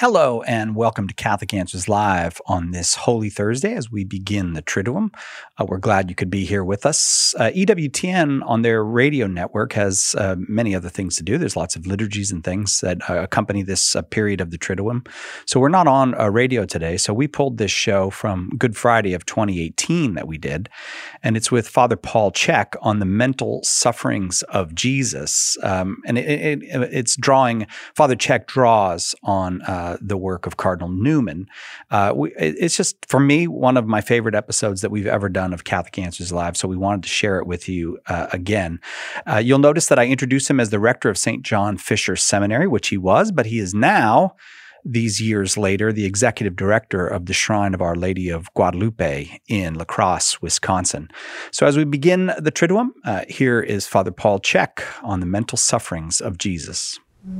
Hello and welcome to Catholic Answers Live on this Holy Thursday as we begin the Triduum. We're glad you could be here with us. EWTN on their radio network has many other things to do. There's lots of liturgies and things that accompany this period of the Triduum. So we're not on radio today. So we pulled this show from Good Friday of 2018 that we did. And it's with Father Paul Chek on the mental sufferings of Jesus. And it's drawing, Father Chek draws on the work of Cardinal Newman. It's just, for me, one of my favorite episodes that we've ever done of Catholic Answers Live, so we wanted to share it with you again. You'll notice that I introduced him as the rector of St. John Fisher Seminary, which he was, but he is now, these years later, the executive director of the Shrine of Our Lady of Guadalupe in La Crosse, Wisconsin. So as we begin the Triduum, here is Father Paul Chek on the mental sufferings of Jesus.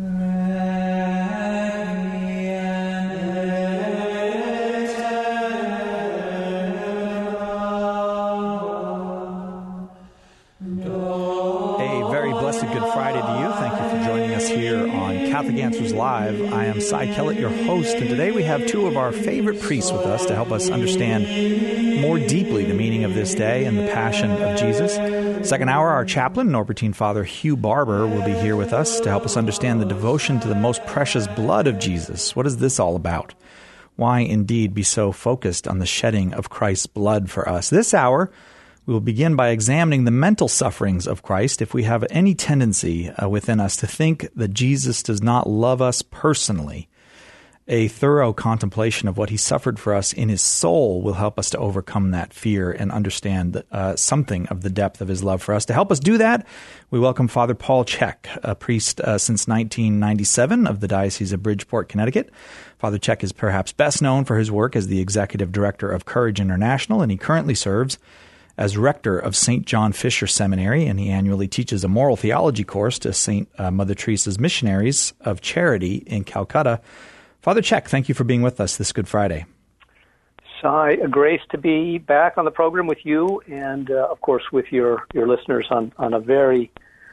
Good Friday to you. Thank you for joining us here on Catholic Answers Live. I am Cy Kellett, your host, and today we have two of our favorite priests with us to help us understand more deeply the meaning of this day and the Passion of Jesus. Second hour, our chaplain, Norbertine Father Hugh Barber, will be here with us to help us understand the devotion to the most precious blood of Jesus. What is this all about? Why indeed be so focused on the shedding of Christ's blood for us? This hour, we will begin by examining the mental sufferings of Christ if we have any tendency within us to think that Jesus does not love us personally. A thorough contemplation of what he suffered for us in his soul will help us to overcome that fear and understand something of the depth of his love for us. To help us do that, we welcome Father Paul Chek, a priest since 1997 of the Diocese of Bridgeport, Connecticut. Father Chek is perhaps best known for his work as the executive director of Courage International, and he currently serves as rector of St. John Fisher Seminary, and he annually teaches a moral theology course to St. Mother Teresa's Missionaries of Charity in Calcutta. Father Chek, thank you for being with us this Good Friday. Cy, a grace to be back on the program with you and, of course, with your listeners on a very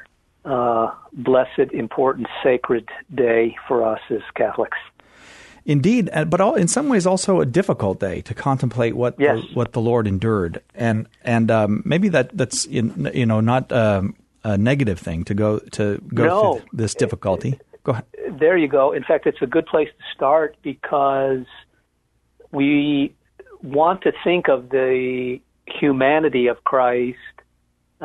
blessed, important, sacred day for us as Catholics. Indeed, but in some ways also a difficult day to contemplate what the Lord endured, and maybe that's not a negative thing to go through this difficulty. Go ahead. There you go. In fact, it's a good place to start because we want to think of the humanity of Christ in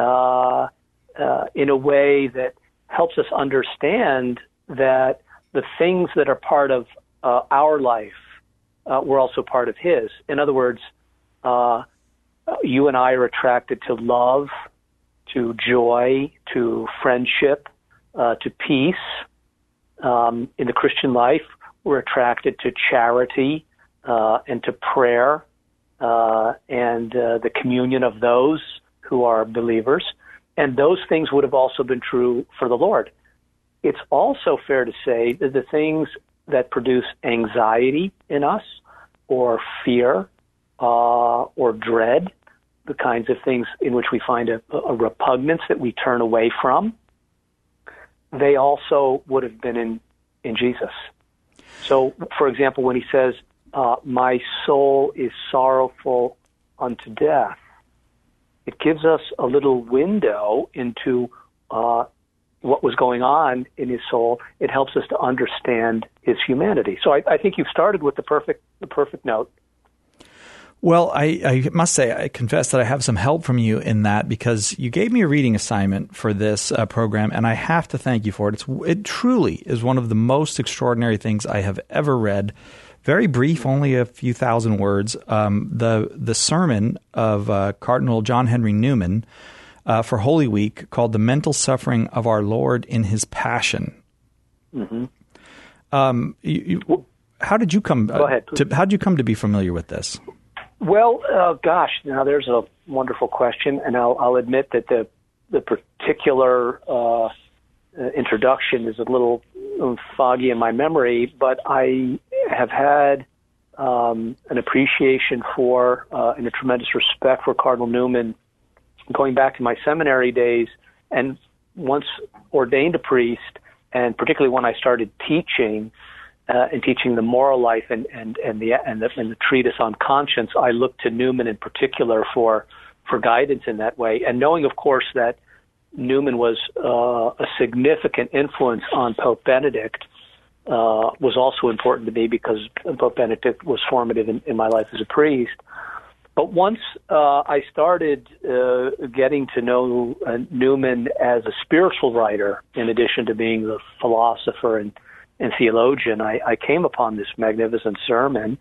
a way that helps us understand that the things that are part of our life were also part of his. In other words, you and I are attracted to love, to joy, to friendship, to peace. In the Christian life, we're attracted to charity and to prayer and the communion of those who are believers. And those things would have also been true for the Lord. It's also fair to say that the things that produce anxiety in us, or fear, or dread, the kinds of things in which we find a repugnance that we turn away from, they also would have been in Jesus. So, for example, when he says, my soul is sorrowful unto death, it gives us a little window into what was going on in his soul. It helps us to understand his humanity. So I think you've started with the perfect note. Well, I must say, I confess that I have some help from you in that, because you gave me a reading assignment for this program, and I have to thank you for it. It truly is one of the most extraordinary things I have ever read. Very brief, only a few thousand words. The sermon of Cardinal John Henry Newman for Holy Week, called "The Mental Suffering of Our Lord in His Passion." Mm-hmm. How did you come? Go ahead. How did you come to be familiar with this? Well, now there's a wonderful question, and I'll admit that the particular introduction is a little foggy in my memory, but I have had an appreciation for and a tremendous respect for Cardinal Newman going back to my seminary days, and once ordained a priest, and particularly when I started teaching, in teaching the moral life and the treatise on conscience, I look to Newman in particular for guidance in that way. And knowing, of course, that Newman was a significant influence on Pope Benedict was also important to me, because Pope Benedict was formative in my life as a priest. But once I started getting to know Newman as a spiritual writer, in addition to being the philosopher and theologian, I came upon this magnificent sermon.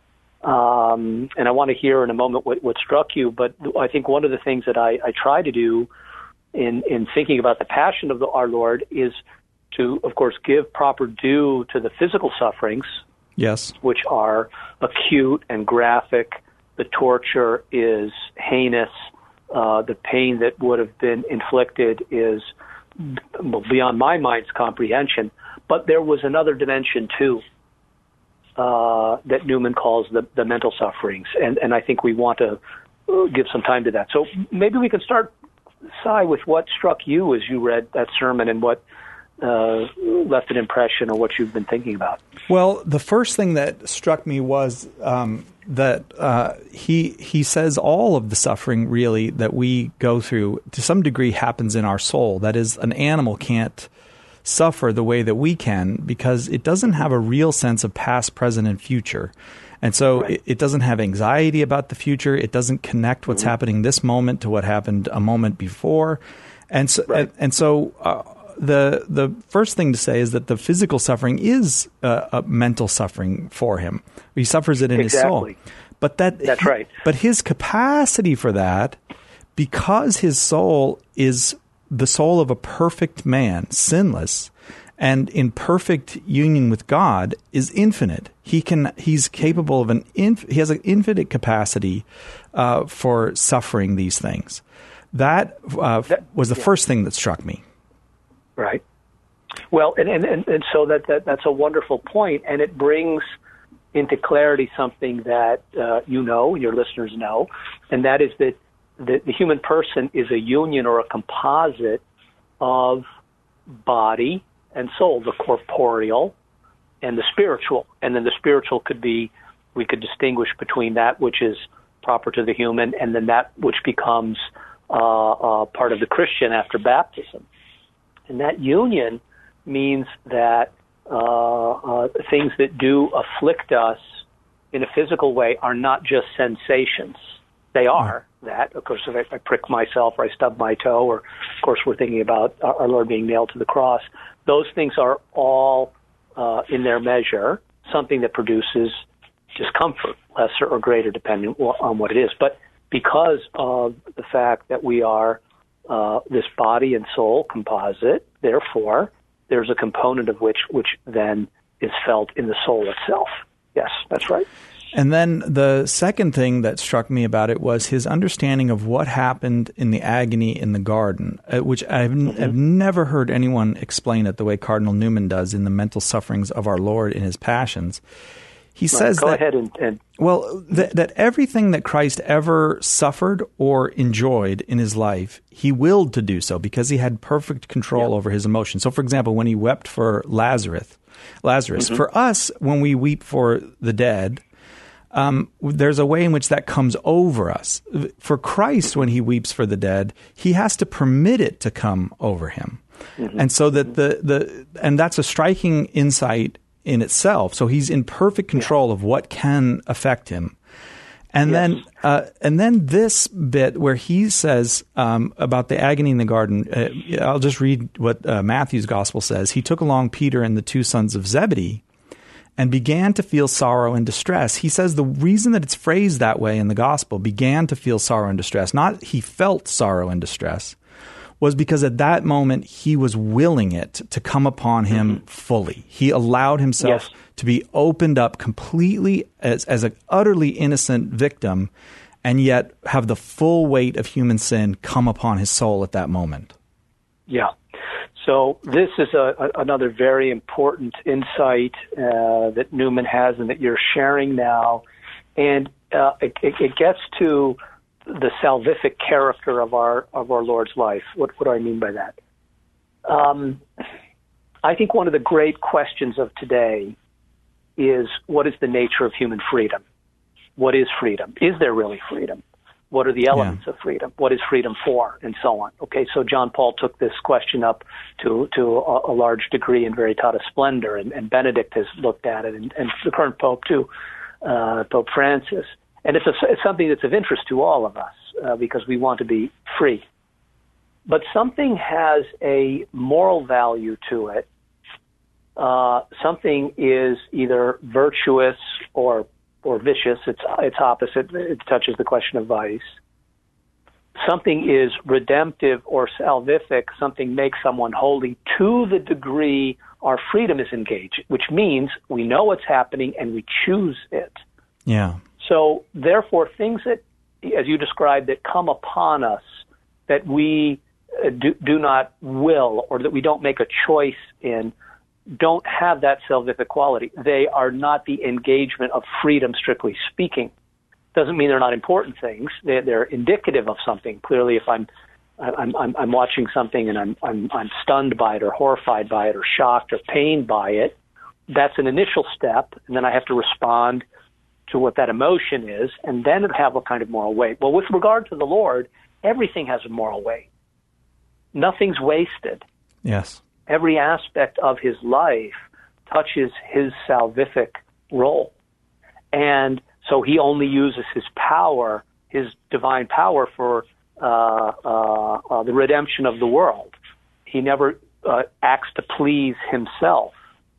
And I want to hear in a moment what struck you. But I think one of the things that I try to do in thinking about the passion of our Lord is to, of course, give proper due to the physical sufferings, yes, which are acute and graphic. The torture is heinous. The pain that would have been inflicted is beyond my mind's comprehension. But there was another dimension, too, that Newman calls the mental sufferings. And I think we want to give some time to that. So maybe we can start, Si, with what struck you as you read that sermon and what left an impression, or what you've been thinking about. Well, the first thing that struck me was that he says all of the suffering, really, that we go through to some degree happens in our soul. That is, an animal can't suffer the way that we can, because it doesn't have a real sense of past, present, and future. And so right. it doesn't have anxiety about the future. It doesn't connect what's happening this moment to what happened a moment before. And so, right. and so the first thing to say is that the physical suffering is a mental suffering for him. He suffers it in his soul. But that's right. But his capacity for that, because his soul is the soul of a perfect man, sinless, and in perfect union with God, is infinite. He's capable of he has an infinite capacity for suffering these things. That was the first thing that struck me. Right. Well, and so that's a wonderful point, and it brings into clarity something that your listeners know, and that is that the human person is a union or a composite of body and soul, the corporeal and the spiritual. And then the spiritual we could distinguish between that which is proper to the human and then that which becomes part of the Christian after baptism. And that union means that things that do afflict us in a physical way are not just sensations. They are that. Of course, if I prick myself or I stub my toe, or, of course, we're thinking about our Lord being nailed to the cross, those things are all, in their measure, something that produces discomfort, lesser or greater, depending on what it is. But because of the fact that we are this body and soul composite, therefore, there's a component of which then is felt in the soul itself. Yes, that's right. And then the second thing that struck me about it was his understanding of what happened in the agony in the garden, which I've never heard anyone explain it the way Cardinal Newman does in the mental sufferings of our Lord in his passions. He says Go ahead and that everything that Christ ever suffered or enjoyed in his life, he willed to do so because he had perfect control over his emotions. So, for example, when he wept for Lazarus, for us, when we weep for the dead, there's a way in which that comes over us. For Christ, when he weeps for the dead, he has to permit it to come over him. And so that and that's a striking insight in itself. So he's in perfect control of what can affect him. And then this bit where he says about the agony in the garden, I'll just read what Matthew's gospel says. He took along Peter and the two sons of Zebedee and began to feel sorrow and distress. He says the reason that it's phrased that way in the gospel, began to feel sorrow and distress, not he felt sorrow and distress, was because at that moment he was willing it to come upon him fully. He allowed himself to be opened up completely as an utterly innocent victim, and yet have the full weight of human sin come upon his soul at that moment. Yeah. So this is another very important insight that Newman has and that you're sharing now. And it gets to the salvific character of our Lord's life. What do I mean by that? I think one of the great questions of today is, what is the nature of human freedom? What is freedom? Is there really freedom? What are the elements of freedom? What is freedom for? And so on. Okay, so John Paul took this question up to a large degree in Veritatis Splendor, and Benedict has looked at it, and the current Pope too, Pope Francis. And it's something that's of interest to all of us because we want to be free. But something has a moral value to it. Something is either virtuous or vicious. It's opposite. It touches the question of vice. Something is redemptive or salvific. Something makes someone holy to the degree our freedom is engaged, which means we know what's happening and we choose it. Yeah. So therefore, things that, as you described, that come upon us that we do not will, or that we don't make a choice in, don't have that salvific quality. They are not the engagement of freedom, strictly speaking. Doesn't mean they're not important things. They're indicative of something. Clearly, if I'm watching something and I'm stunned by it, or horrified by it, or shocked, or pained by it, that's an initial step, and then I have to respond to what that emotion is, and then it have a kind of moral weight. Well, with regard to the Lord, everything has a moral weight. Nothing's wasted. Yes. Every aspect of his life touches his salvific role. And so he only uses his power, his divine power, for the redemption of the world. He never acts to please himself,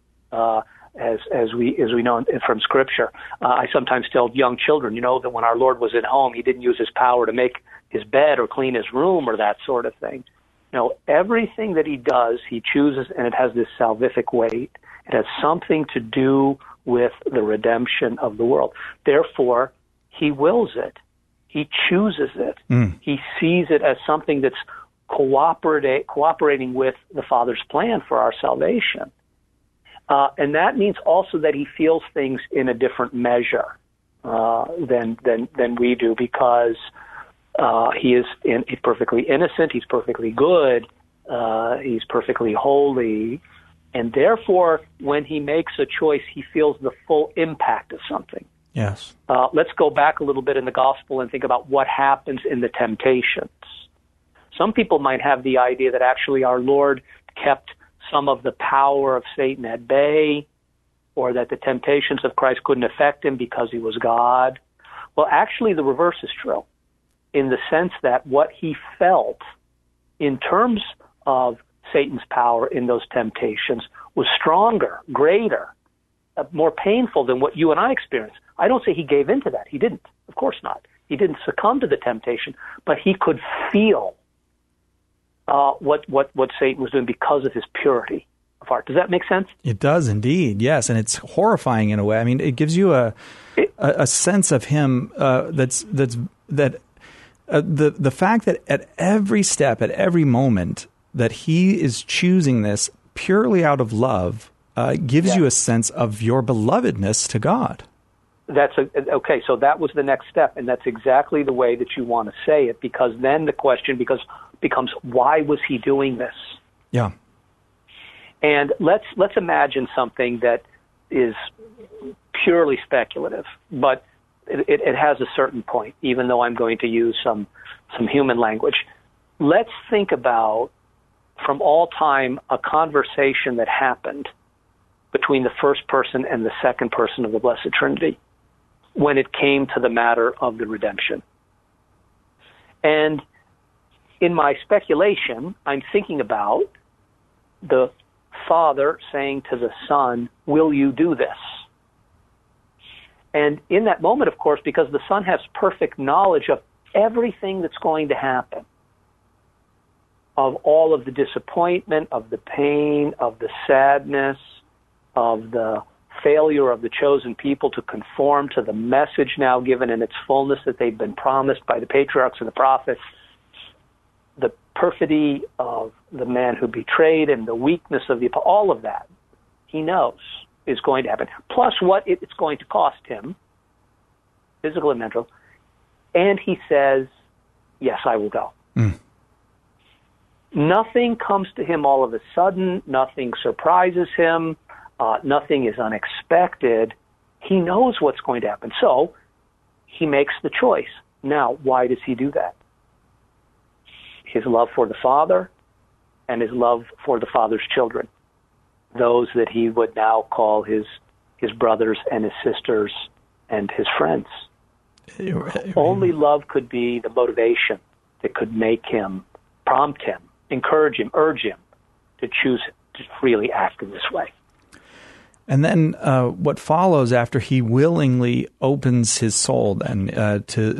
as we know from Scripture. I sometimes tell young children, that when our Lord was at home, he didn't use his power to make his bed or clean his room or that sort of thing. No, everything that he does, he chooses, and it has this salvific weight. It has something to do with the redemption of the world. Therefore, he wills it. He chooses it. He sees it as something that's cooperating with the Father's plan for our salvation. And that means also that he feels things in a different measure than we do, because he's perfectly innocent, he's perfectly good, he's perfectly holy, and therefore, when he makes a choice, he feels the full impact of something. Yes. Let's go back a little bit in the gospel and think about what happens in the temptations. Some people might have the idea that actually our Lord kept some of the power of Satan at bay, or that the temptations of Christ couldn't affect him because he was God. Well, actually, the reverse is true, in the sense that what he felt in terms of Satan's power in those temptations was stronger, greater, more painful than what you and I experienced. I don't say he gave in to that. He didn't. Of course not. He didn't succumb to the temptation, but he could feel what Satan was doing because of his purity of heart. Does that make sense? It does indeed, yes, and it's horrifying in a way. I mean, it gives you a sense of him the fact that at every step, at every moment, that he is choosing this purely out of love gives you a sense of your belovedness to God. Okay, so that was the next step, and that's exactly the way that you want to say it, because then the question becomes, why was he doing this? Yeah. And let's imagine something that is purely speculative, but it has a certain point, even though I'm going to use some human language. Let's think about, from all time, a conversation that happened between the first person and the second person of the Blessed Trinity when it came to the matter of the redemption. And in my speculation, I'm thinking about the Father saying to the Son, will you do this? And in that moment, of course, because the Son has perfect knowledge of everything that's going to happen, of all of the disappointment, of the pain, of the sadness, of the failure of the chosen people to conform to the message now given in its fullness that they've been promised by the patriarchs and the prophets, the perfidy of the man who betrayed him, the weakness of all of that, he knows is going to happen. Plus what it's going to cost him, physical and mental. And he says, yes, I will go. Nothing comes to him all of a sudden. Nothing surprises him. Nothing is unexpected. He knows what's going to happen. So he makes the choice. Now, why does he do that? His love for the Father and his love for the Father's children, those that he would now call his brothers and his sisters and his friends. Only love could be the motivation that could make him, prompt him, encourage him, urge him to choose to freely act in this way. And then what follows after he willingly opens his soul and to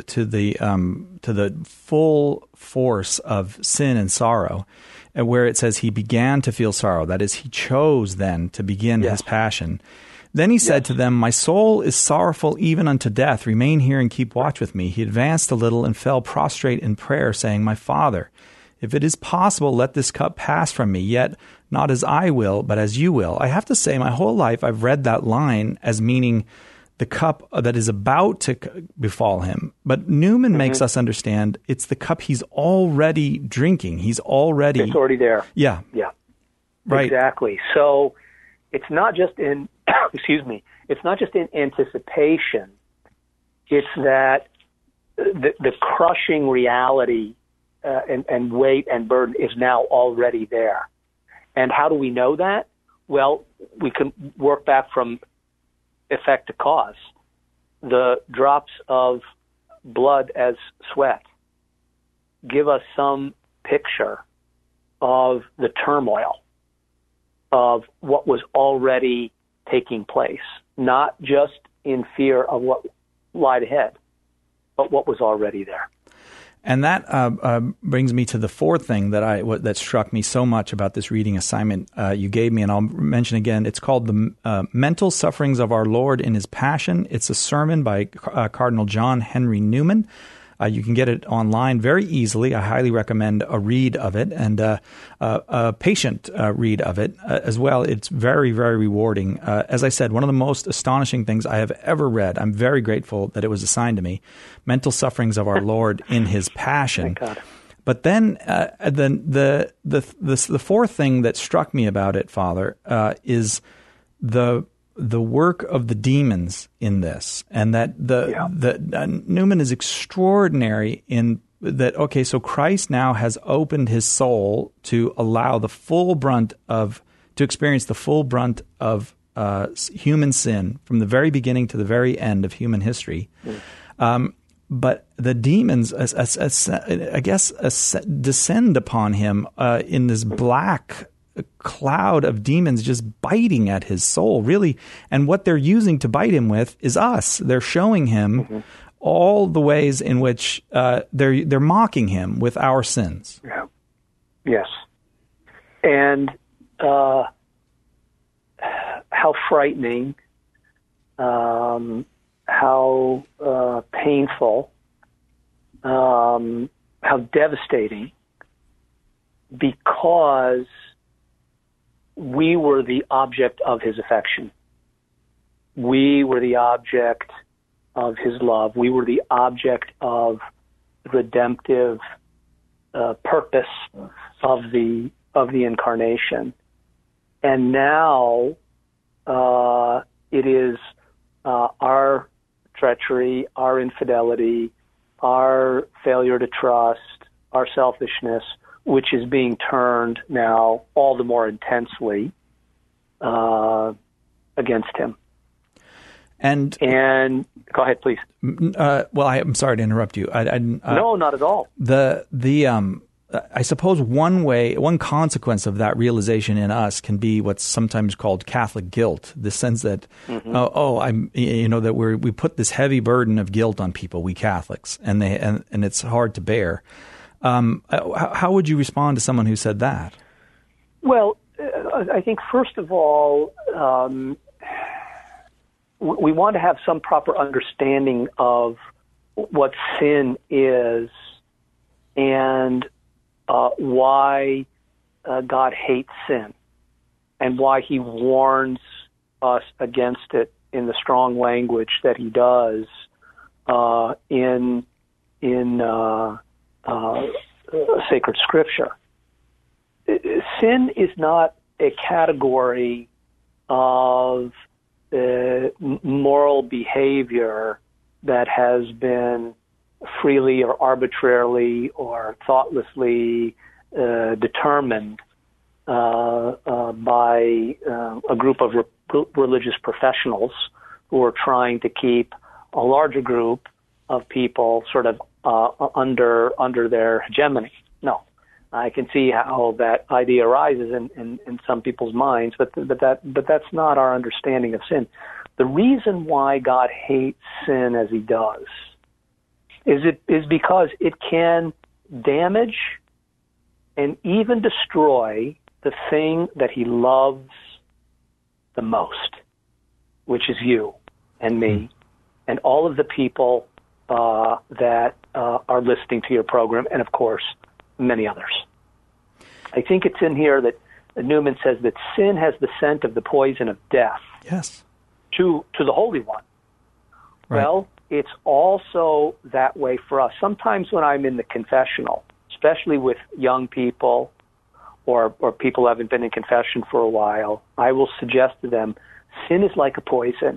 the full force of sin and sorrow, where it says he began to feel sorrow, that is, he chose then to begin his passion. Then he said to them, "My soul is sorrowful even unto death. Remain here and keep watch with me." He advanced a little and fell prostrate in prayer, saying, "My Father, if it is possible, let this cup pass from me, yet not as I will, but as you will." I have to say, my whole life I've read that line as meaning the cup that is about to befall him. But Newman makes us understand it's the cup he's already drinking. It's already there. Yeah. Yeah. Right. Exactly. So it's not just in, it's not just in anticipation. It's that the crushing reality and weight and burden is now already there. And how do we know that? Well, we can work back from effect to cause. The drops of blood as sweat give us some picture of the turmoil of what was already taking place, not just in fear of what lied ahead, but what was already there. And that brings me to the fourth thing that struck me so much about this reading assignment you gave me, and I'll mention again. It's called The Mental Sufferings of Our Lord in His Passion. It's a sermon by Cardinal John Henry Newman. You can get it online very easily. I highly recommend a read of it and a patient read of it as well. It's very, very rewarding. As I said, one of the most astonishing things I have ever read. I'm very grateful that it was assigned to me. Mental Sufferings of Our Lord in His Passion. Thank God. But then the fourth thing that struck me about it, Father, is the work of the demons in this, and that Newman is extraordinary in that. Okay, so Christ now has opened his soul to allow to experience the full brunt of human sin from the very beginning to the very end of human history. But the demons, descend upon him in this black cloud of demons just biting at his soul, really. And what they're using to bite him with is us. They're showing him all the ways in which they're mocking him with our sins. Yeah. Yes. And how frightening, how painful, how devastating, because we were the object of his affection. We were the object of his love. We were the object of redemptive purpose of the incarnation. And now it is our treachery, our infidelity, our failure to trust, our selfishness, which is being turned now all the more intensely against him. And go ahead, please. Well, I'm sorry to interrupt you. No, not at all. I suppose one consequence of that realization in us can be what's sometimes called Catholic guilt, the sense that that we put this heavy burden of guilt on people, we Catholics, and it's hard to bear. How would you respond to someone who said that? Well, I think first of all, we want to have some proper understanding of what sin is and why God hates sin and why he warns us against it in the strong language that he does in sacred scripture. Sin is not a category of moral behavior that has been freely or arbitrarily or thoughtlessly determined by a group of religious professionals who are trying to keep a larger group of people sort of under their hegemony. No, I can see how that idea arises in some people's minds, but that's not our understanding of sin. The reason why God hates sin as He does is because it can damage and even destroy the thing that He loves the most, which is you and me and all of the people that are listening to your program, and of course, many others. I think it's in here that Newman says that sin has the scent of the poison of death. Yes. To the Holy One. Right. Well, it's also that way for us. Sometimes when I'm in the confessional, especially with young people or people who haven't been in confession for a while, I will suggest to them, sin is like a poison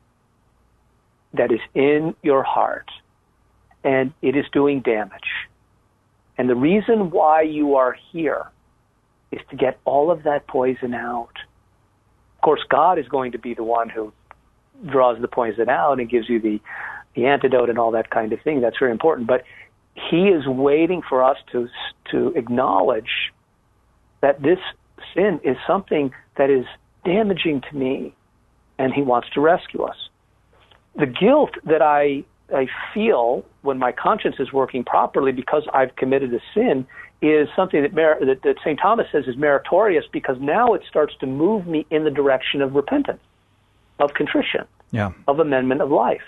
that is in your heart, and it is doing damage. And the reason why you are here is to get all of that poison out. Of course, God is going to be the one who draws the poison out and gives you the antidote and all that kind of thing. That's very important. But He is waiting for us to acknowledge that this sin is something that is damaging to me, and He wants to rescue us. The guilt that I feel when my conscience is working properly because I've committed a sin is something that St. Thomas says is meritorious, because now it starts to move me in the direction of repentance, of contrition, of amendment of life.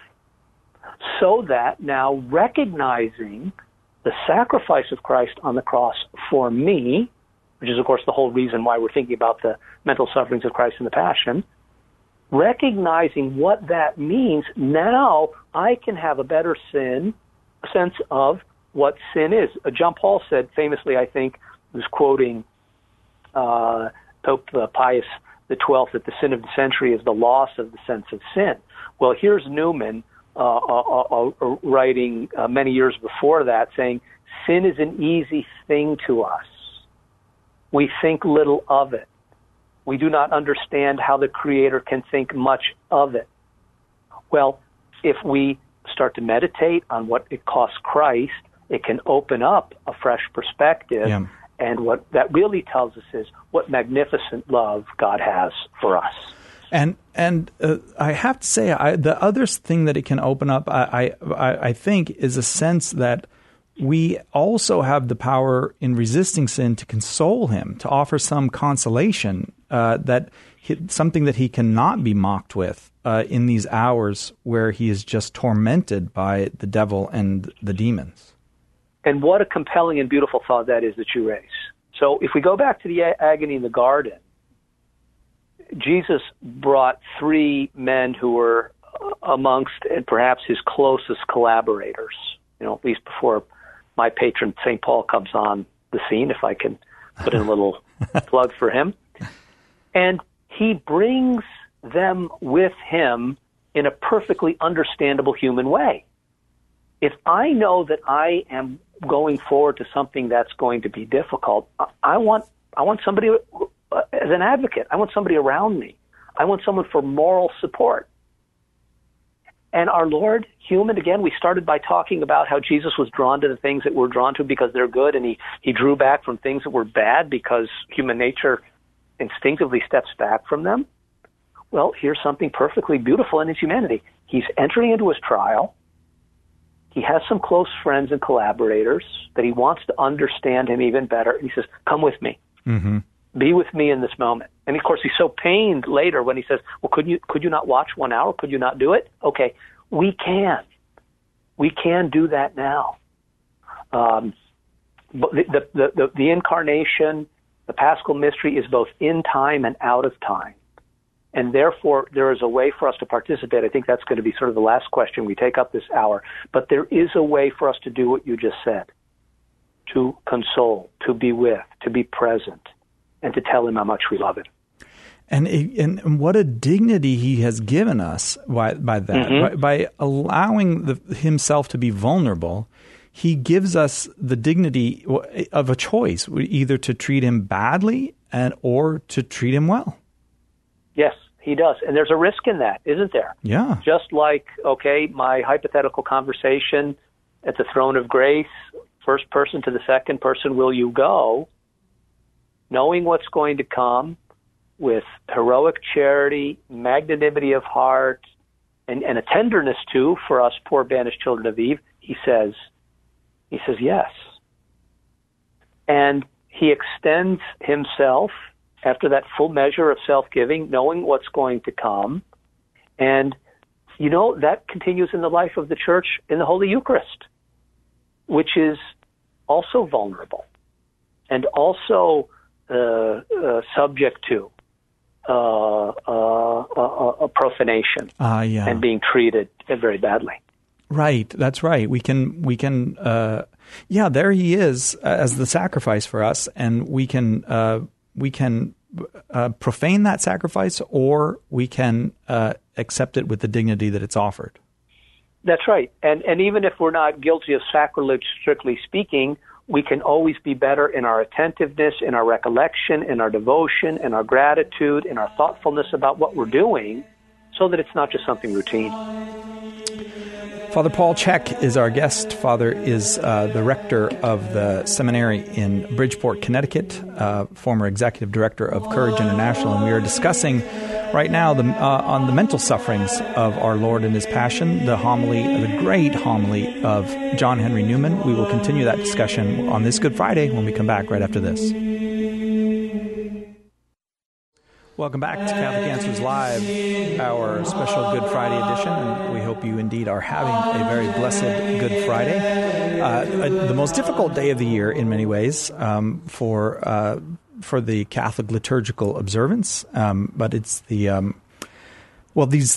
So that now, recognizing the sacrifice of Christ on the cross for me, which is, of course, the whole reason why we're thinking about the mental sufferings of Christ in the Passion, recognizing what that means, now I can have a better sense of what sin is. John Paul said famously, I think, was quoting Pope Pius XII, that the sin of the century is the loss of the sense of sin. Well, here's Newman writing many years before that, saying, sin is an easy thing to us. We think little of it. We do not understand how the Creator can think much of it. Well, if we start to meditate on what it costs Christ, it can open up a fresh perspective. Yeah. And what that really tells us is what magnificent love God has for us. And I have to say, the other thing that it can open up, I think, is a sense that we also have the power in resisting sin to console Him, to offer some consolation, something that He cannot be mocked with in these hours where He is just tormented by the devil and the demons. And what a compelling and beautiful thought that is that you raise. So if we go back to the agony in the garden, Jesus brought three men who were amongst and perhaps His closest collaborators, at least before my patron St. Paul comes on the scene, if I can put in a little plug for him. And He brings them with Him in a perfectly understandable human way. If I know that I am going forward to something that's going to be difficult, I want somebody as an advocate. I want somebody around me. I want someone for moral support. And our Lord, human, again, we started by talking about how Jesus was drawn to the things that we're drawn to because they're good, and he drew back from things that were bad because human nature instinctively steps back from them. Well, here's something perfectly beautiful in His humanity. He's entering into His trial. He has some close friends and collaborators that He wants to understand Him even better. And He says, come with me. Mm-hmm. Be with me in this moment. And of course, He's so pained later when He says, well, could you not watch 1 hour? Could you not do it? Okay, we can. We can do that now. But the incarnation, the Paschal mystery, is both in time and out of time. And therefore, there is a way for us to participate. I think that's going to be sort of the last question we take up this hour. But there is a way for us to do what you just said, to console, to be with, to be present, and to tell Him how much we love Him. And what a dignity he has given us by that. Mm-hmm. By allowing himself to be vulnerable, he gives us the dignity of a choice, either to treat him badly or to treat him well. Yes, he does. And there's a risk in that, isn't there? Yeah. Just like, my hypothetical conversation at the throne of grace, first person to the second person, will you go? Knowing what's going to come, with heroic charity, magnanimity of heart, and a tenderness, too, for us poor banished children of Eve, he says yes. And he extends himself after that full measure of self-giving, knowing what's going to come. And, that continues in the life of the Church in the Holy Eucharist, which is also vulnerable and also subject to a profanation and being treated very badly. Right, that's right. We can. There he is as the sacrifice for us, and we can profane that sacrifice, or we can accept it with the dignity that it's offered. That's right, and even if we're not guilty of sacrilege, strictly speaking, we can always be better in our attentiveness, in our recollection, in our devotion, in our gratitude, in our thoughtfulness about what we're doing, so that it's not just something routine. Father Paul Chek is our guest. Father is the rector of the seminary in Bridgeport, Connecticut, former executive director of Courage International, and we are discussing right now on the mental sufferings of our Lord and His Passion, the great homily of John Henry Newman. We will continue that discussion on this Good Friday when we come back right after this. Welcome back to Catholic Answers Live, our special Good Friday edition, and we hope you indeed are having a very blessed Good Friday. The most difficult day of the year in many ways for the Catholic liturgical observance, but it's the this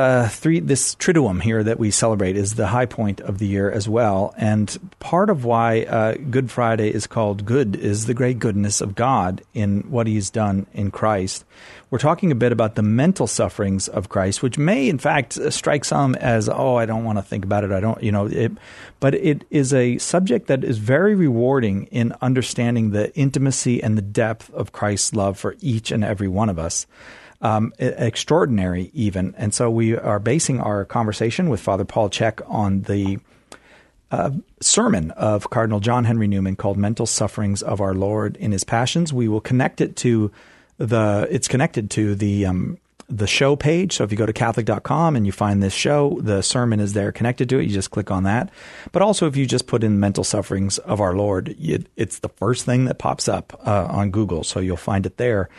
Triduum here that we celebrate is the high point of the year as well, and part of why Good Friday is called good is the great goodness of God in what He's done in Christ. We're talking a bit about the mental sufferings of Christ, which may in fact strike some as, I don't want to think about it. But it is a subject that is very rewarding in understanding the intimacy and the depth of Christ's love for each and every one of us. Extraordinary even. And so we are basing our conversation with Father Paul Chek on the sermon of Cardinal John Henry Newman called Mental Sufferings of Our Lord in His Passions. We will connect it to it's connected to the show page. So if you go to Catholic.com and you find this show, the sermon is there connected to it. You just click on that. But also if you just put in Mental Sufferings of Our Lord, it's the first thing that pops up on Google. So you'll find it there.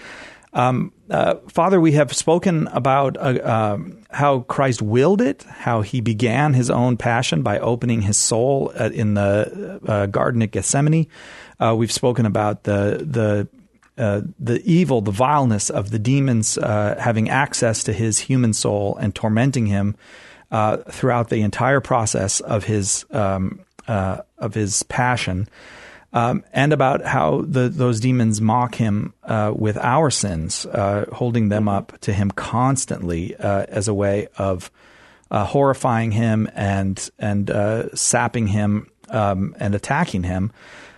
Father, we have spoken about how Christ willed it, how He began His own passion by opening His soul in the Garden at Gethsemane. We've spoken about the evil, the vileness of the demons having access to His human soul and tormenting Him throughout the entire process of His passion. And about how those demons mock Him with our sins, holding them up to Him constantly as a way of horrifying Him and sapping Him and attacking Him.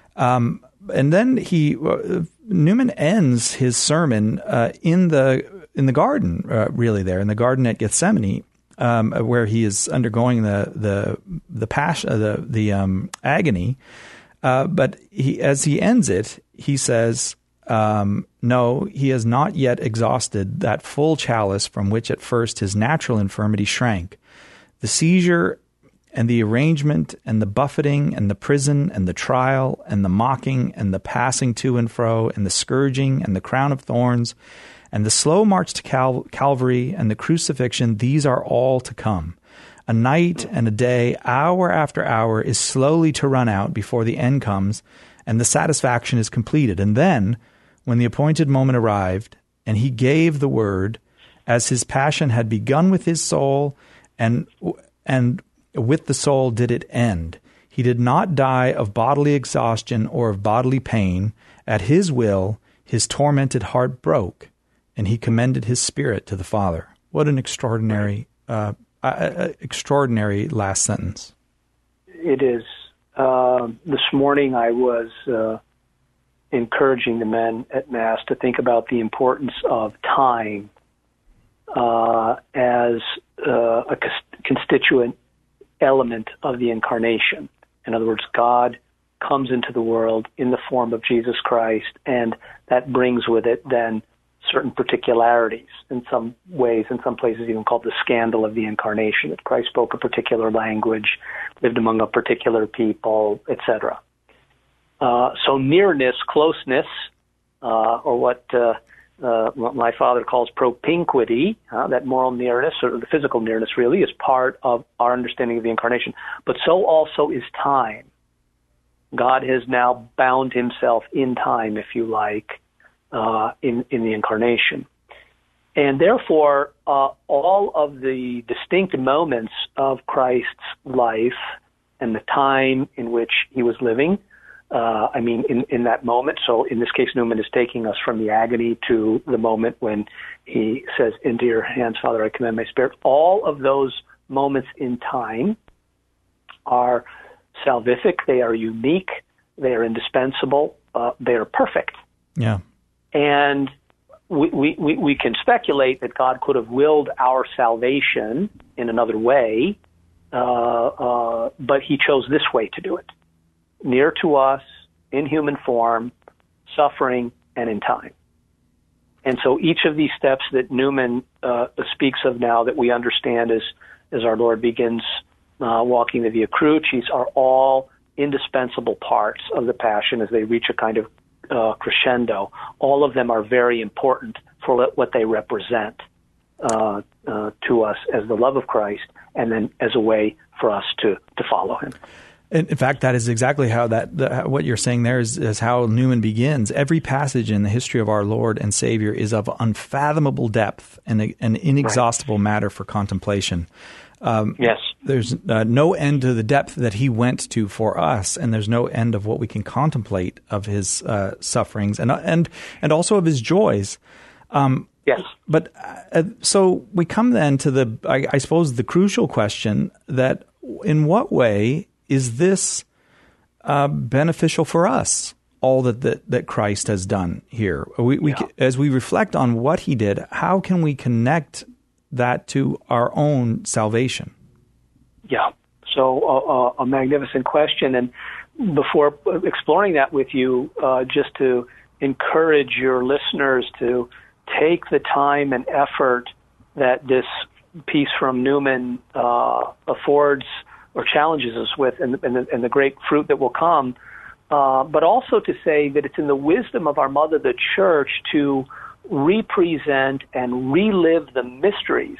And then Newman ends his sermon in the garden, really there in the garden at Gethsemane, where he is undergoing the passion, the agony. But as he ends it, he says, no, he has not yet exhausted that full chalice from which at first his natural infirmity shrank. The seizure and the arrangement and the buffeting and the prison and the trial and the mocking and the passing to and fro and the scourging and the crown of thorns and the slow march to Calvary and the crucifixion, these are all to come. A night and a day, hour after hour, is slowly to run out before the end comes and the satisfaction is completed. And then, when the appointed moment arrived, and He gave the word, as His passion had begun with His soul, and with the soul did it end. He did not die of bodily exhaustion or of bodily pain. At His will, His tormented heart broke. and he commended his spirit to the Father. What an extraordinary last sentence. It is. This morning I was encouraging the men at Mass to think about the importance of time as a constituent element of the incarnation. In other words, God comes into the world in the form of Jesus Christ, and that brings with it then certain particularities in some ways, in some places even called the scandal of the incarnation, that Christ spoke a particular language, lived among a particular people, etc. So nearness, closeness, or what my father calls propinquity, that moral nearness, or the physical nearness really, is part of our understanding of the incarnation. But so also is time. God has now bound himself in time, if you like, in the incarnation. And therefore, all of the distinct moments of Christ's life and the time in which he was living, in that moment, so in this case, Newman is taking us from the agony to the moment when he says, "Into your hands, Father, I commend my spirit." All of those moments in time are salvific, they are unique, they are indispensable, they are perfect. Yeah. And we can speculate that God could have willed our salvation in another way, but he chose this way to do it. Near to us, in human form, suffering, and in time. And so each of these steps that Newman speaks of now that we understand as our Lord begins walking the Via Crucis are all indispensable parts of the Passion as they reach a kind of crescendo. All of them are very important for what they represent to us as the love of Christ, and then as a way for us to follow him. In fact, that is exactly how what you're saying there is how Newman begins. Every passage in the history of our Lord and Savior is of unfathomable depth and an inexhaustible matter for contemplation. Yes. There's no end to the depth that he went to for us, and there's no end of what we can contemplate of his sufferings and also of his joys. Yes. But so we come then to I suppose the crucial question that in what way is this beneficial for us, all that Christ has done here? As we reflect on what he did, how can we connect that to our own salvation? Yeah. So a magnificent question. And before exploring that with you, just to encourage your listeners to take the time and effort that this piece from Newman affords or challenges us with, and the great fruit that will come, but also to say that it's in the wisdom of our Mother, the Church, to represent and relive the mysteries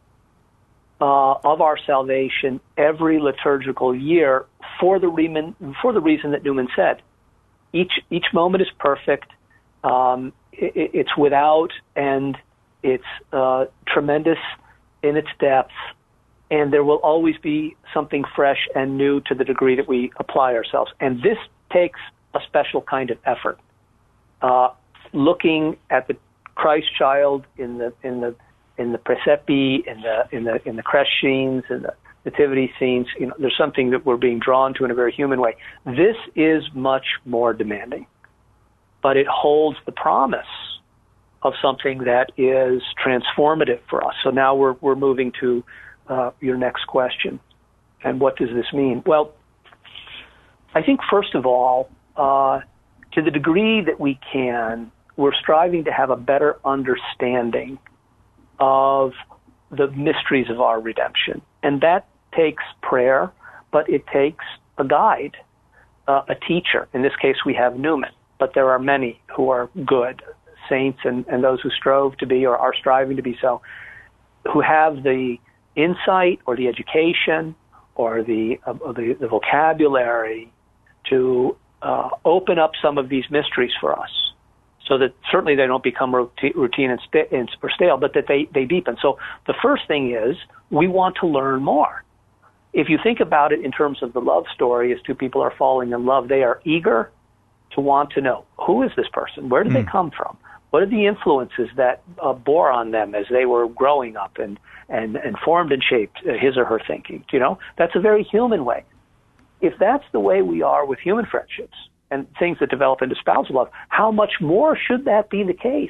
of our salvation every liturgical year for the reason that Newman said. Each moment is perfect. It's without end. It's tremendous in its depth. And there will always be something fresh and new to the degree that we apply ourselves. And this takes a special kind of effort. Looking at the Christ child in the presepi, in the creche scenes, in the nativity scenes, there's something that we're being drawn to in a very human way. This is much more demanding, but it holds the promise of something that is transformative for us. So now we're moving to your next question. And what does this mean? Well, I think first of all, to the degree that we can, we're striving to have a better understanding of the mysteries of our redemption. And that takes prayer, but it takes a guide, a teacher. In this case, we have Newman, but there are many who are good, saints and those who strove to be or are striving to be so, who have the insight or the education or the vocabulary to open up some of these mysteries for us, so that certainly they don't become routine or stale, but that they deepen. So the first thing is we want to learn more. If you think about it in terms of the love story, as two people are falling in love, they are eager to want to know, who is this person? Where do they come from? What are the influences that bore on them as they were growing up and formed and shaped his or her thinking? You know, that's a very human way. If that's the way we are with human friendships and things that develop into spousal love, how much more should that be the case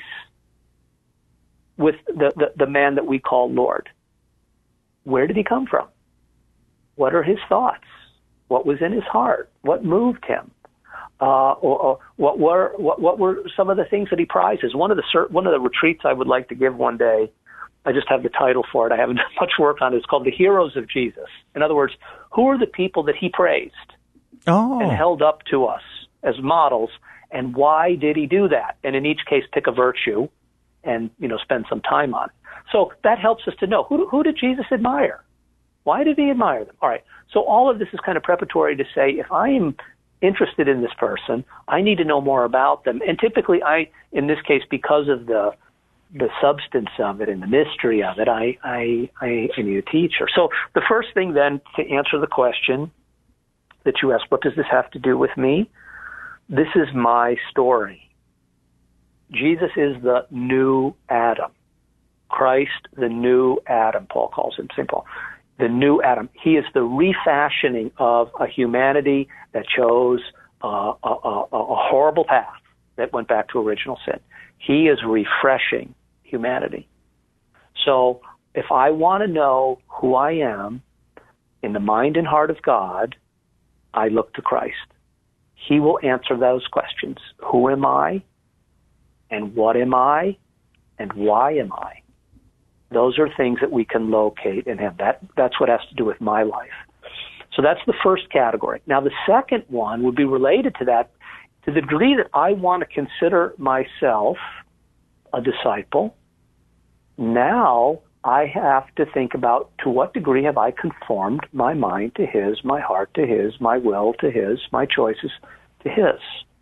with the man that we call Lord? Where did he come from? What are his thoughts? What was in his heart? What moved him? Or what were some of the things that he prizes? One of the retreats I would like to give one day, I just have the title for it. I haven't done much work on it. It's called The Heroes of Jesus. In other words, who are the people that he praised and held up to us as models, and why did he do that? And in each case, pick a virtue and, you know, spend some time on it. So that helps us to know who did Jesus admire? Why did he admire them? All right. So all of this is kind of preparatory to say, if I am interested in this person, I need to know more about them. And typically in this case, because of the substance of it and the mystery of it, I need a teacher. So the first thing then, to answer the question that you asked, what does this have to do with me? This is my story. Jesus is the new Adam. Christ, the new Adam, Paul calls him, St. Paul. The new Adam. He is the refashioning of a humanity that chose a horrible path that went back to original sin. He is refreshing humanity. So if I want to know who I am in the mind and heart of God, I look to Christ. He will answer those questions. Who am I? And what am I? And why am I? Those are things that we can locate in him. That's what has to do with my life. So that's the first category. Now, the second one would be related to that, to the degree that I want to consider myself a disciple. Now I have to think about, to what degree have I conformed my mind to his, my heart to his, my will to his, my choices to his.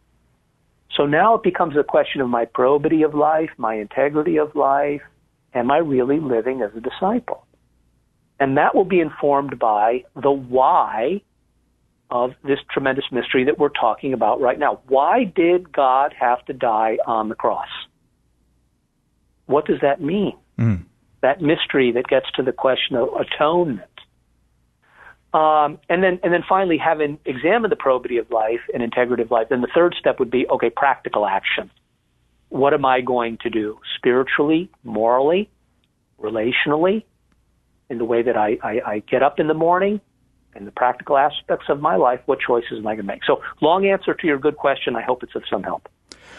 So now it becomes a question of my probity of life, my integrity of life. Am I really living as a disciple? And that will be informed by the why of this tremendous mystery that we're talking about right now. Why did God have to die on the cross? What does that mean? That mystery that gets to the question of atonement. And then finally, having examined the probity of life and integrity of life, then the third step would be, okay, practical action. What am I going to do spiritually, morally, relationally, in the way that I get up in the morning, and the practical aspects of my life? What choices am I going to make? So, long answer to your good question. I hope it's of some help.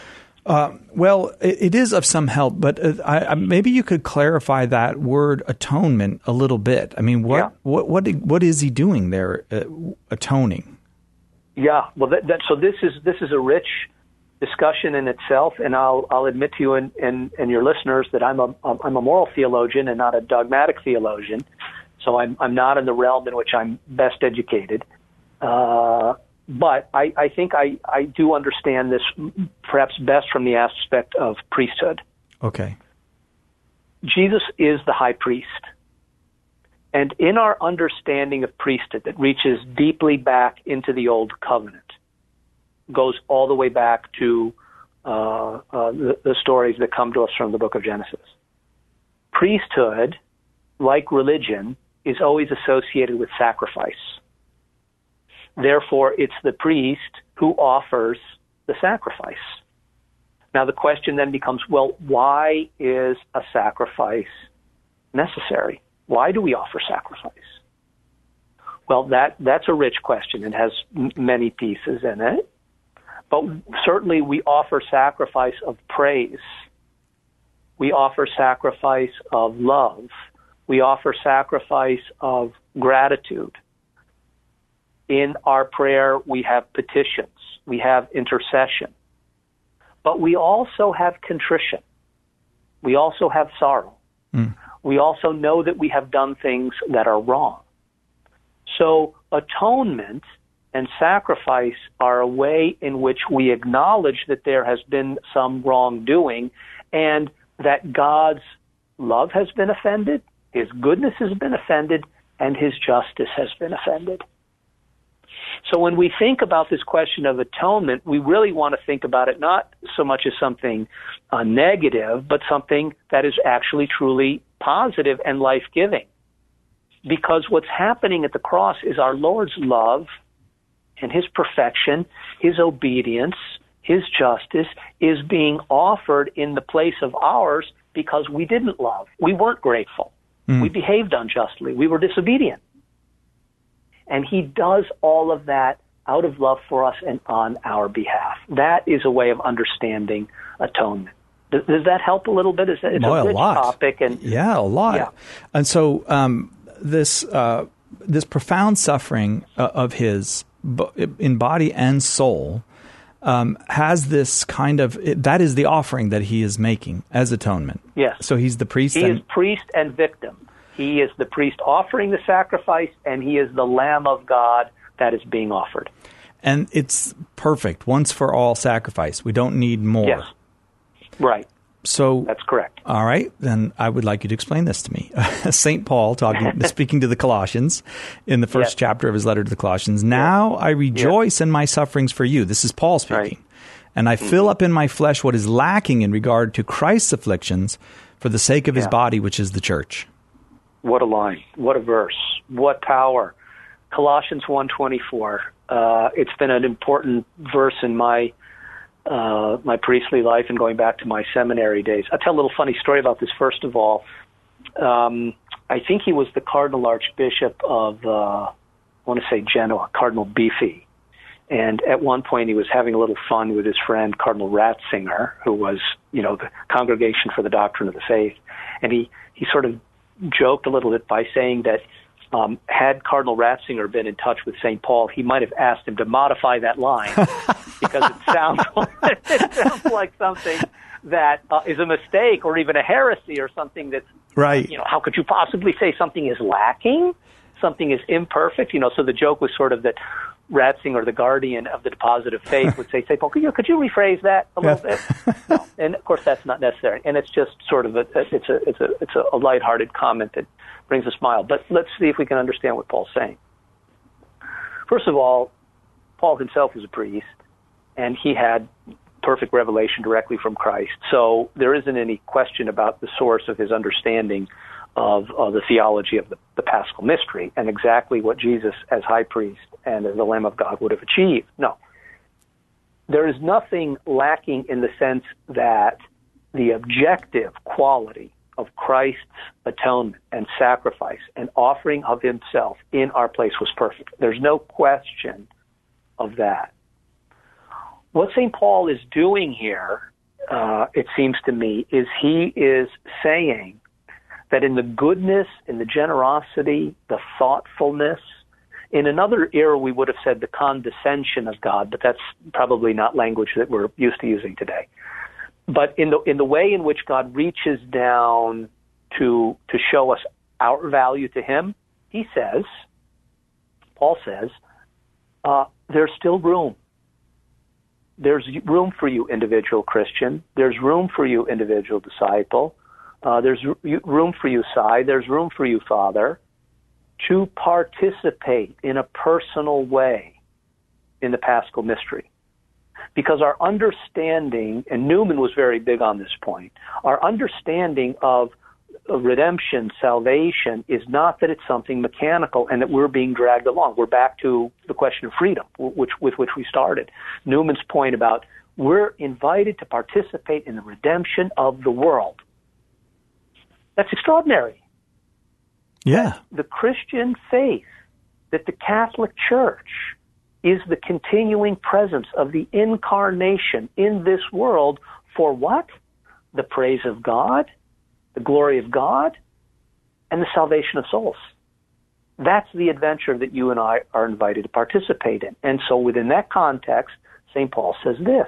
Well, it is of some help, but maybe you could clarify that word atonement a little bit. I mean, what is he doing there, atoning? Yeah, well, so this is a rich discussion in itself, and I'll admit to you and your listeners that I'm a moral theologian and not a dogmatic theologian, so I'm not in the realm in which I'm best educated. But I think I do understand this perhaps best from the aspect of priesthood. Okay. Jesus is the high priest. And in our understanding of priesthood that reaches deeply back into the Old Covenant, goes all the way back to the stories that come to us from the book of Genesis. Priesthood, like religion, is always associated with sacrifice. Therefore, it's the priest who offers the sacrifice. Now, the question then becomes, well, why is a sacrifice necessary? Why do we offer sacrifice? Well, that's a rich question and has many pieces in it. But certainly we offer sacrifice of praise. We offer sacrifice of love. We offer sacrifice of gratitude. In our prayer, we have petitions. We have intercession. But we also have contrition. We also have sorrow. We also know that we have done things that are wrong. So atonement and sacrifice are a way in which we acknowledge that there has been some wrongdoing and that God's love has been offended, his goodness has been offended, and his justice has been offended. So when we think about this question of atonement, we really want to think about it not so much as something negative, but something that is actually truly positive and life-giving. Because what's happening at the cross is our Lord's love and his perfection, his obedience, his justice is being offered in the place of ours because we didn't love. We weren't grateful. We behaved unjustly. We were disobedient. And he does all of that out of love for us and on our behalf. That is a way of understanding atonement. Does that help a little bit? It's a rich topic. And yeah, a lot. Yeah. And so this profound suffering of his in body and soul has this kind of, that is the offering that he is making as atonement. Yes. So he's the priest. He is priest and victim. He is the priest offering the sacrifice, and he is the Lamb of God that is being offered. And it's perfect, once for all sacrifice. We don't need more. Yes. Right. So that's correct. All right, then I would like you to explain this to me. St. Paul speaking to the Colossians in the first chapter of his letter to the Colossians. Now I rejoice in my sufferings for you. This is Paul speaking. Right. And I fill up in my flesh what is lacking in regard to Christ's afflictions for the sake of his body, which is the church. What a line. What a verse. What power. Colossians 1:24. It's been an important verse in my priestly life and going back to my seminary days. I'll tell a little funny story about this. First of all, I think he was the Cardinal Archbishop of, I want to say Genoa, Cardinal Beefy. And at one point he was having a little fun with his friend Cardinal Ratzinger, who was, the Congregation for the Doctrine of the Faith. And he sort of joked a little bit by saying that had Cardinal Ratzinger been in touch with St. Paul, he might have asked him to modify that line because it sounds like something that is a mistake or even a heresy or something that's, right. How could you possibly say something is lacking, something is imperfect? So the joke was sort of that Ratzinger, the guardian of the deposit of faith, would say, St. Paul, could you rephrase that a little bit? No. And of course that's not necessary. And it's just sort of it's a lighthearted comment that brings a smile. But let's see if we can understand what Paul's saying. First of all, Paul himself was a priest, and he had perfect revelation directly from Christ. So there isn't any question about the source of his understanding of the theology of the Paschal mystery and exactly what Jesus as high priest and as the Lamb of God would have achieved. No. There is nothing lacking in the sense that the objective quality of Christ's atonement and sacrifice and offering of himself in our place was perfect. There's no question of that. What St. Paul is doing here, it seems to me, is he is saying that in the goodness, in the generosity, the thoughtfulness, in another era we would have said the condescension of God, but that's probably not language that we're used to using today. But in the way in which God reaches down to show us our value to him, Paul says, there's still room. There's room for you, individual Christian. There's room for you, individual disciple. There's room for you, Sai. There's room for you, Father, to participate in a personal way in the Paschal mystery. Because our understanding, and Newman was very big on this point, our understanding of redemption, salvation, is not that it's something mechanical and that we're being dragged along. We're back to the question of freedom, with which we started. Newman's point about we're invited to participate in the redemption of the world. That's extraordinary. Yeah. The Christian faith, that the Catholic Church is the continuing presence of the incarnation in this world for what? The praise of God, the glory of God, and the salvation of souls. That's the adventure that you and I are invited to participate in. And so within that context, St. Paul says this,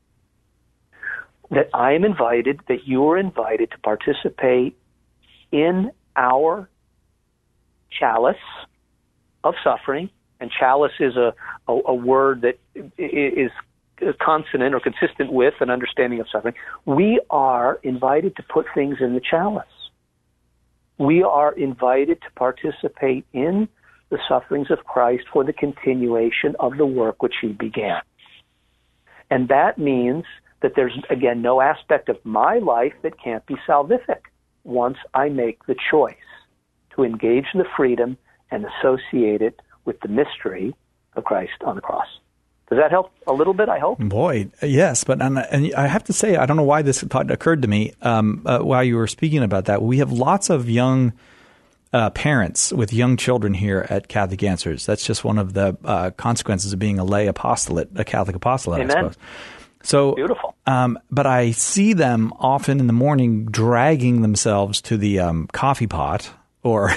that I am invited, that you are invited to participate in our chalice of suffering. And chalice is a word that is consonant or consistent with an understanding of suffering. We are invited to put things in the chalice. We are invited to participate in the sufferings of Christ for the continuation of the work which he began. And that means that there's, again, no aspect of my life that can't be salvific once I make the choice to engage the freedom and associate it with the mystery of Christ on the cross. Does that help a little bit, I hope? Boy, yes. But and I have to say, I don't know why this thought occurred to me while you were speaking about that. We have lots of young parents with young children here at Catholic Answers. That's just one of the consequences of being a lay apostolate, a Catholic apostolate, Amen. I suppose. So beautiful. But I see them often in the morning dragging themselves to the coffee pot, or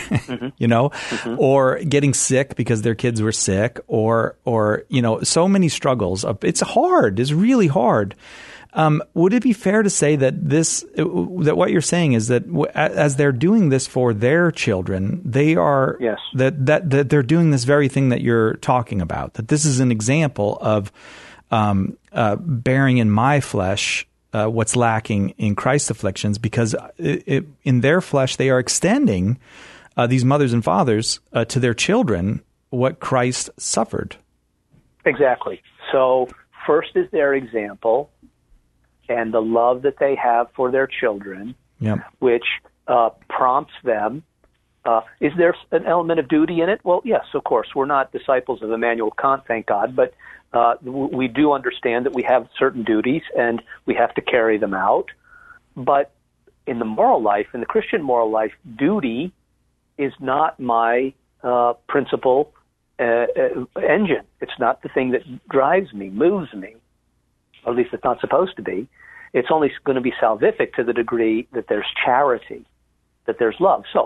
or getting sick because their kids were sick, or so many struggles. It's hard. It's really hard. Would it be fair to say that that what you're saying is that as they're doing this for their children, they are that they're doing this very thing that you're talking about? That this is an example of bearing in my flesh what's lacking in Christ's afflictions, because in their flesh they are extending these mothers and fathers to their children what Christ suffered. Exactly. So first is their example and the love that they have for their children, which prompts them. Is there an element of duty in it? Well, yes, of course. We're not disciples of Immanuel Kant, thank God, but we do understand that we have certain duties and we have to carry them out. But in the moral life, in the Christian moral life, duty is not my principal engine. It's not the thing that drives me, moves me. Or at least it's not supposed to be. It's only going to be salvific to the degree that there's charity, that there's love. So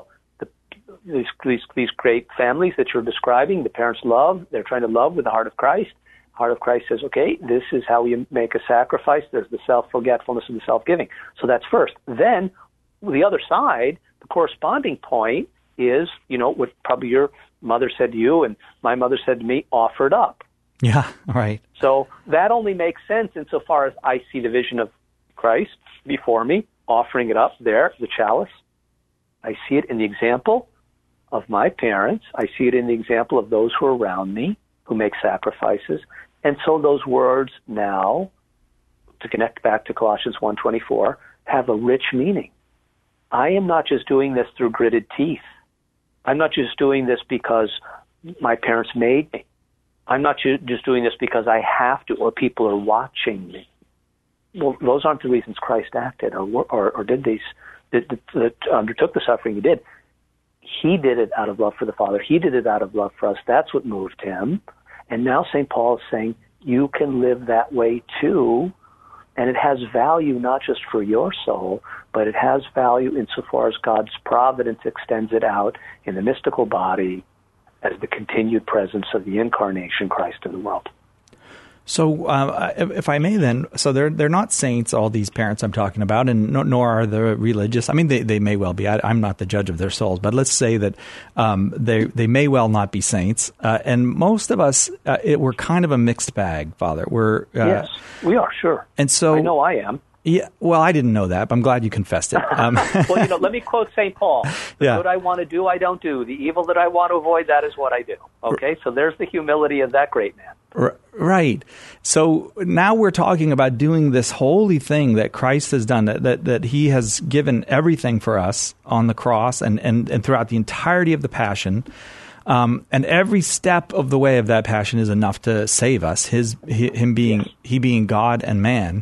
these great families that you're describing, the parents love, they're trying to love with the heart of Christ. Heart of Christ says, okay, this is how you make a sacrifice. There's the self-forgetfulness and the self-giving. So that's first. Then the other side, the corresponding point is, what probably your mother said to you and my mother said to me, offered up. Yeah, right. So that only makes sense insofar as I see the vision of Christ before me, offering it up there, the chalice. I see it in the example of my parents. I see it in the example of those who are around me, who make sacrifices. And so those words now, to connect back to Colossians 1:24, have a rich meaning. I am not just doing this through gritted teeth. I'm not just doing this because my parents made me. I'm not just doing this because I have to or people are watching me. Well, those aren't the reasons Christ acted or did these, that undertook the suffering he did. He did it out of love for the Father. He did it out of love for us. That's what moved him. And now St. Paul is saying, you can live that way too, and it has value not just for your soul, but it has value insofar as God's providence extends it out in the mystical body as the continued presence of the incarnation Christ in the world. So, if I may, then, so they're not saints, all these parents I'm talking about, and nor are they religious. I mean, they may well be. I'm not the judge of their souls, but let's say that they may well not be saints. And most of us, we're kind of a mixed bag, Father. Yes, we are, sure. And so I know I am. Yeah, well, I didn't know that, but I'm glad you confessed it. Well, let me quote St. Paul. The good I want to do, I don't do. The evil that I want to avoid, that is what I do. Okay, so there's the humility of that great man. Right. So now we're talking about doing this holy thing that Christ has done, that he has given everything for us on the cross and throughout the entirety of the Passion. And every step of the way of that Passion is enough to save us, he being God and man.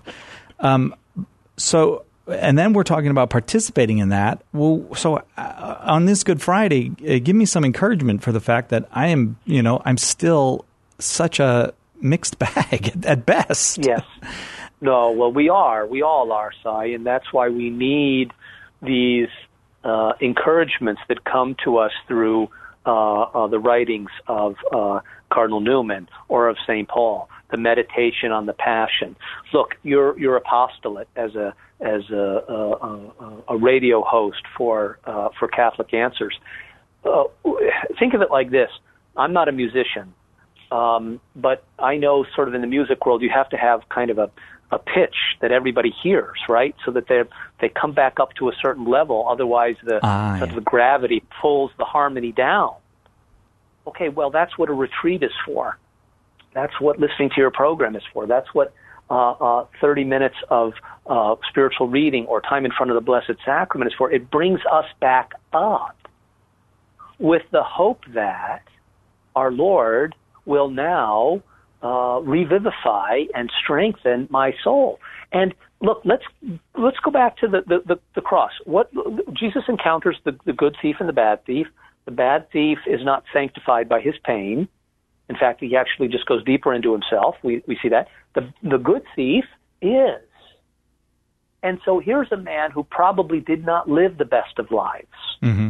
So, and then we're talking about participating in that. Well, so on this Good Friday, give me some encouragement for the fact that I'm still such a mixed bag at best. Yes. No, well, we all are, Si, and that's why we need these encouragements that come to us through the writings of Cardinal Newman or of St. Paul, the meditation on the Passion. Look, your apostolate as a radio host for Catholic Answers. Think of it like this: I'm not a musician, but I know, sort of in the music world, you have to have kind of a pitch that everybody hears, right? So that they come back up to a certain level. Otherwise, the gravity pulls the harmony down. okay, well, that's what a retreat is for. That's what listening to your program is for. That's what 30 minutes of spiritual reading or time in front of the Blessed Sacrament is for. It brings us back up with the hope that our Lord will now revivify and strengthen my soul. And look, let's go back to the cross. What Jesus encounters the good thief and the bad thief. The bad thief is not sanctified by his pain. In fact, he actually just goes deeper into himself. We see that. The good thief is. And so here's a man who probably did not live the best of lives. Mm-hmm.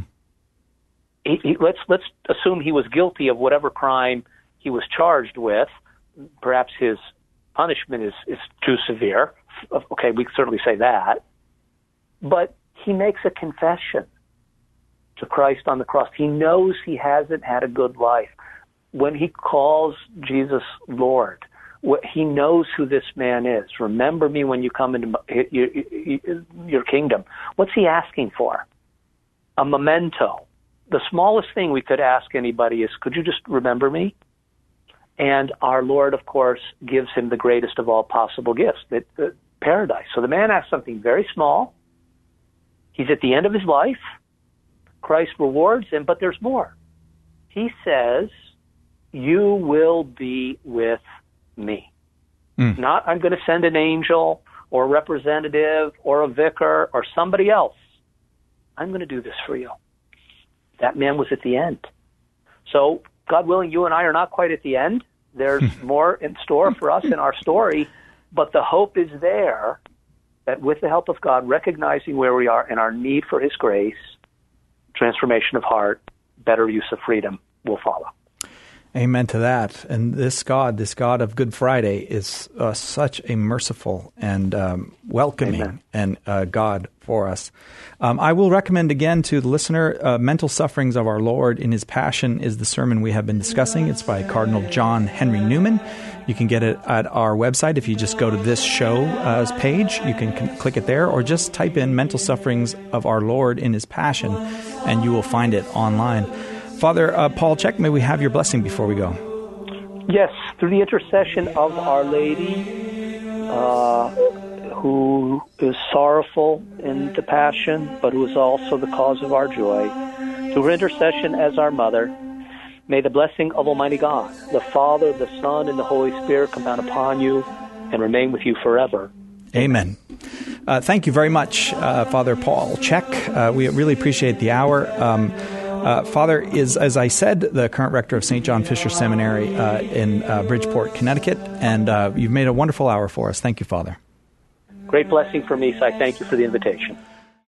Let's assume he was guilty of whatever crime he was charged with. Perhaps his punishment is too severe. Okay, we can certainly say that. But he makes a confession to Christ on the cross. He knows he hasn't had a good life. When he calls Jesus Lord, he knows who this man is. Remember me when you come into your kingdom. What's he asking for? A memento. The smallest thing we could ask anybody is, could you just remember me? And our Lord, of course, gives him the greatest of all possible gifts, paradise. So the man asks something very small. He's at the end of his life. Christ rewards him, but there's more. He says, you will be with me. Not, I'm going to send an angel or a representative or a vicar or somebody else. I'm going to do this for you. That man was at the end. So, God willing, you and I are not quite at the end. There's more in store for us in our story, but the hope is there that with the help of God, recognizing where we are and our need for his grace, transformation of heart, better use of freedom will follow. Amen to that. And this God of Good Friday, is such a merciful and welcoming and God for us. I will recommend again to the listener, Mental Sufferings of Our Lord in His Passion is the sermon we have been discussing. It's by Cardinal John Henry Newman. You can get it at our website. If you just go to this show's page, you can click it there, or just type in Mental Sufferings of Our Lord in His Passion, and you will find it online. Father Paul Chek, may we have your blessing before we go? Yes, through the intercession of Our Lady, who is sorrowful in the Passion, but who is also the cause of our joy, through her intercession as our Mother, may the blessing of Almighty God, the Father, the Son, and the Holy Spirit come down upon you and remain with you forever. Amen. Thank you very much, Father Paul Chek. We really appreciate the hour. Father is, as I said, the current rector of St. John Fisher Seminary in Bridgeport, Connecticut, and you've made a wonderful hour for us. Thank you, Father. Great blessing for me, so I thank you for the invitation.